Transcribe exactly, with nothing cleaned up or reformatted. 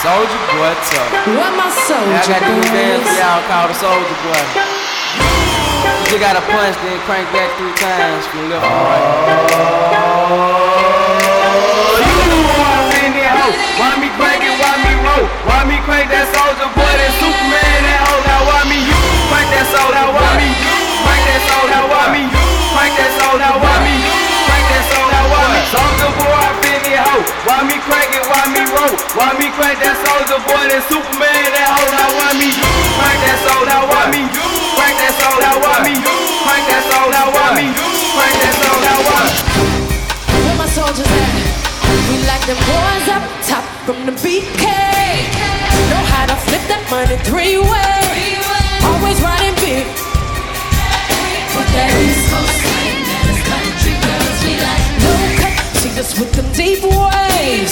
Soldier Boy tough. What my soldier I got this dance for boys? y'all called the Soldier Boy. You just gotta punch, then crank that three times from left to right. Oh, you want in there, ho? Why me crank it? Why me roll? Why me crank that Soldier Boy? That Superman, that hoe. Now why me you crank that soul? Now why me crank that soul? Now why me crank that soul? Now why me crank that soul? Now why me Soldier Boy up in there, ho? Why me crank it? Why me roll? Why me crank that Soldier Boy? That Superman, that hoe. Now why me crank that soul? Now why me crank that soul? Now why me crank that soul? Now why me crank that soul? Now why? Where my soldiers at? We like them boys up top from the B K. Know how to flip that money three way. Always riding big. Put that East Coast slang and it's country girls we like. No cut, see us with them deep waves.